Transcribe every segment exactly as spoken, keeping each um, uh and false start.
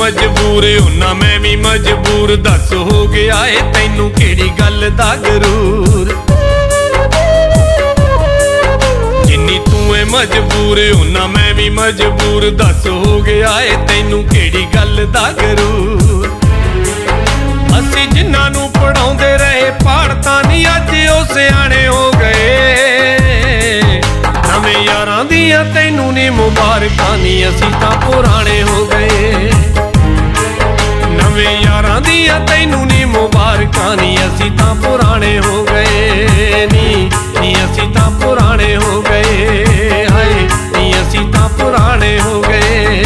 मजबूर होना मैं भी मजबूर, दस हो गया है तैनू केड़ी गल दा गरूर। जिन्नी तू है मजबूर होना मैं भी मजबूर, दस हो गया है तैनू केड़ी गल दा गरूर। असी जिन्हां नू पढ़ाउंदे रहे पढ़ता नहीं अज ओ सियाणे हो गए। नवें यारां दियां तैनू नी मुबारकां नी असी तां पुराने हो गए। नवें यारां दियां तैनू नी मुबारकां नी असी तां पुराने हो गए। नी नी असी तां पुराने हो गए, हाय नी असी तां पुराने हो गए।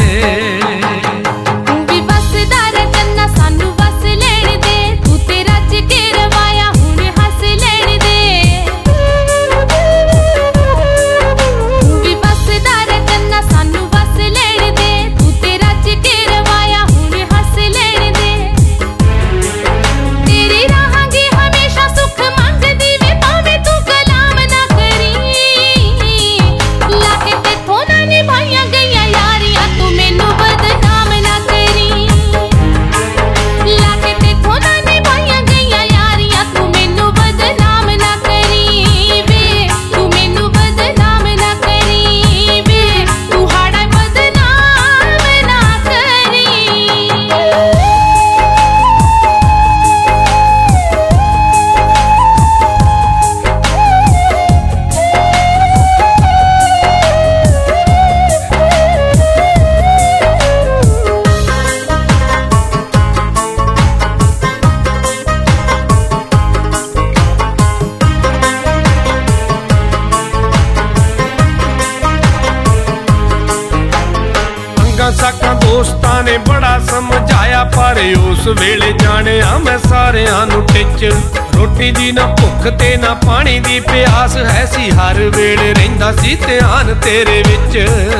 साकां दोस्तां ने बड़ा समझाया पर उस वेले जानिया मैं सारियां नू टिच। रोटी दी ना भुख ते ना पानी दी प्यास है सी, हर वेले रहिंदा सी ध्यान तेरे विच।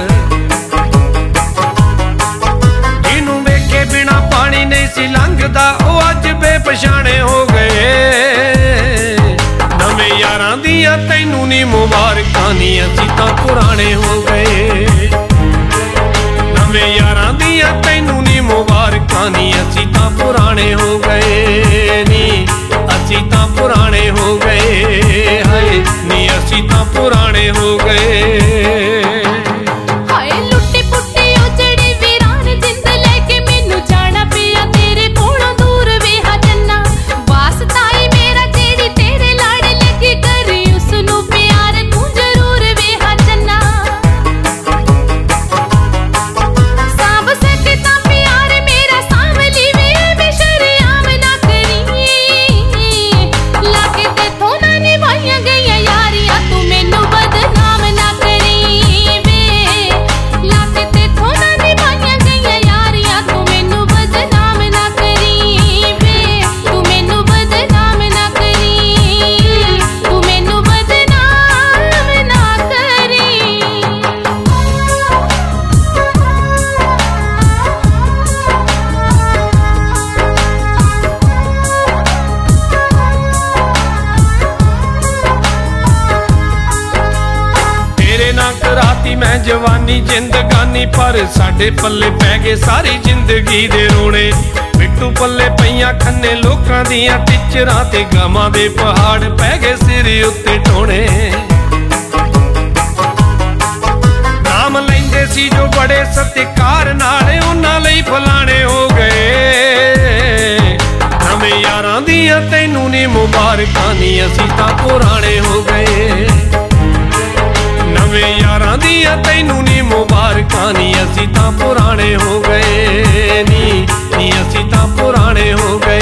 जिन्नू वेखे बिना पानी नहीं सी लंघदा ओ अज बेपछाणे हो गए। नवें यारां दियां तैनू नी मुबारकां नी असी तां पुराने हो गए। नवें यारां दियां तैनू नी मुबारकां नी असी तां पुराने हो गए। नी असी तां पुराने हो गए, हाय नी असी तां पुराने हो गए। कराती मैं जवानी जिंदगानी पर साडे पल्ले पै गए सारी जिंदगी दे रोने। बिट्टू पल्ले पईयां खन्ने लोकां दियां टिचरां ते गमां दे पहाड़ पै गए सिर उत्ते टोने। नाम लैंदे सी जो बड़े सत्कार नाल उन्हां लई फलाणे हो गए। नवें यारां दियां तैनू नी मुबारकां नी असी तां पुराने हो गए। नवें यारां दियां तैनू नी मुबारकां नी असी तां पुराने हो गए। नी नी असी तां पुराने हो गए।